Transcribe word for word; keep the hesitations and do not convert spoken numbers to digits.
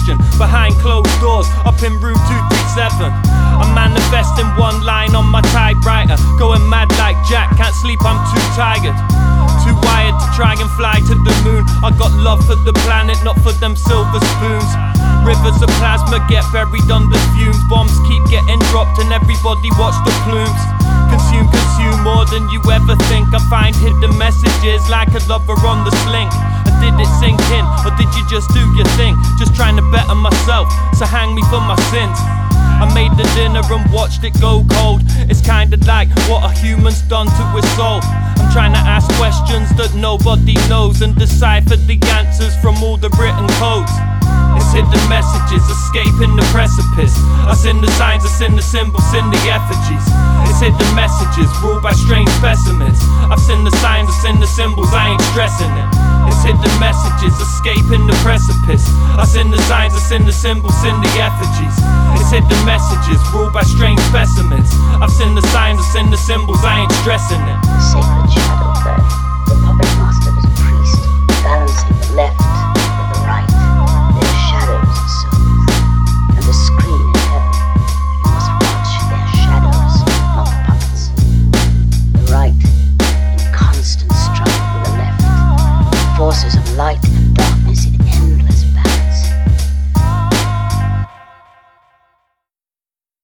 question behind closed doors, up in room two thirty-seven. I'm manifesting one line on my typewriter, going mad like Jack, can't sleep, I'm too tired. Too wired to try and fly to the moon. I got love for the planet, not for them silver spoons. Rivers of plasma get buried under fumes. Bombs keep getting dropped and everybody watch the plumes. Consume, consume more than you ever think. I find hidden messages like a lover on the slink. And did it sink in, or did you just do your thing? Just trying to better myself, so hang me for my sins. I made the dinner and watched it go cold. It's kinda like what a human's done to his soul. I'm trying to ask questions that nobody knows and decipher the answers from all the written codes. It's hidden messages, escaping the precipice. I seen the signs, I seen the symbols, seen the effigies. It's hidden messages, ruled by strange specimens. I've seen the signs, I've seen the symbols, I ain't stressing it. It's hidden messages, escaping the precipice. I seen the signs, I seen the symbols, seen the effigies. It's hidden messages, ruled by strange specimens. I've seen the signs, I've seen the symbols, I ain't stressing it. Sacred shadow birth.